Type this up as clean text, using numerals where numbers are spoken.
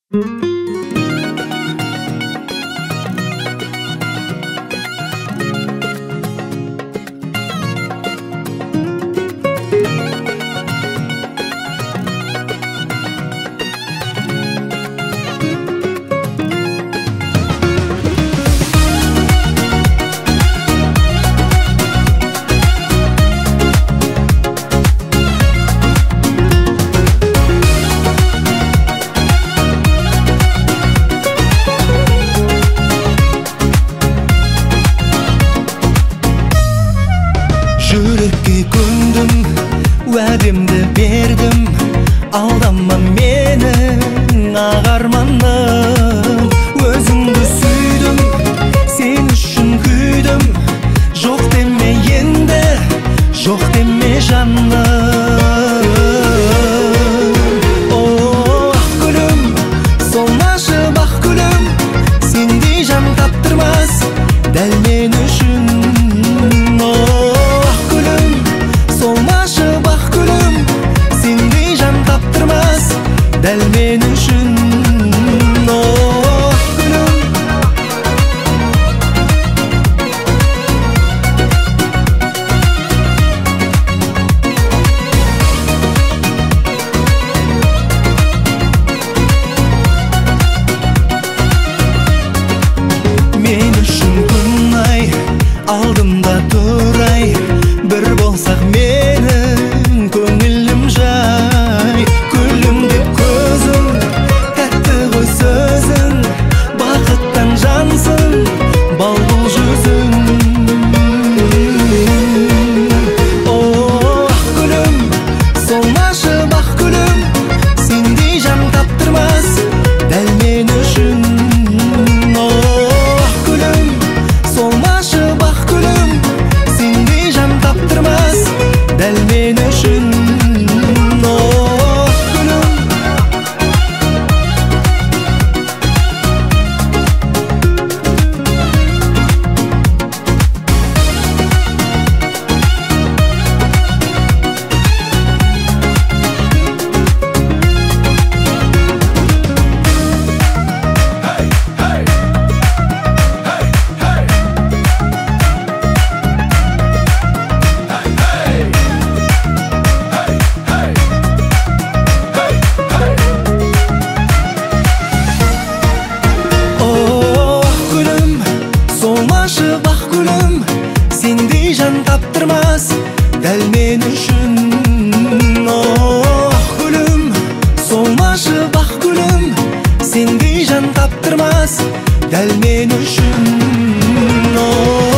Жүрекке көндім, уәдемді бердім, алдама менің ақ арманым. Өзіңді сүйдім, сен үшін күйдім, жоқ деме енді, жоқ деме жаным. О, ақ гүлім, солмашы бақ гүлім, сендей жан таптырмас дәл мен үшін. Дәл мен үшін, ақ гүлім. Мен үшін күн ай, алдымда тұрай, бір болсақ менің көңілім жай. Күлім деп көзің, тәтті ғой сөзің, бақыттан жансың, бал бұл жүзің. О, ақ гүлім, солмашы бақ гүлім, сендей жан таптырмас дәл мен үшін. О, ақ гүлім, солмашы бақ гүлім, сендей жан таптырмас дәл мен үшін. Солмашы бақ гүлім, сендей жан таптырмас дәл мен үшін. Ақ гүлім, солмашы бақ гүлім, сендей жан таптырмас дәл мен үшін.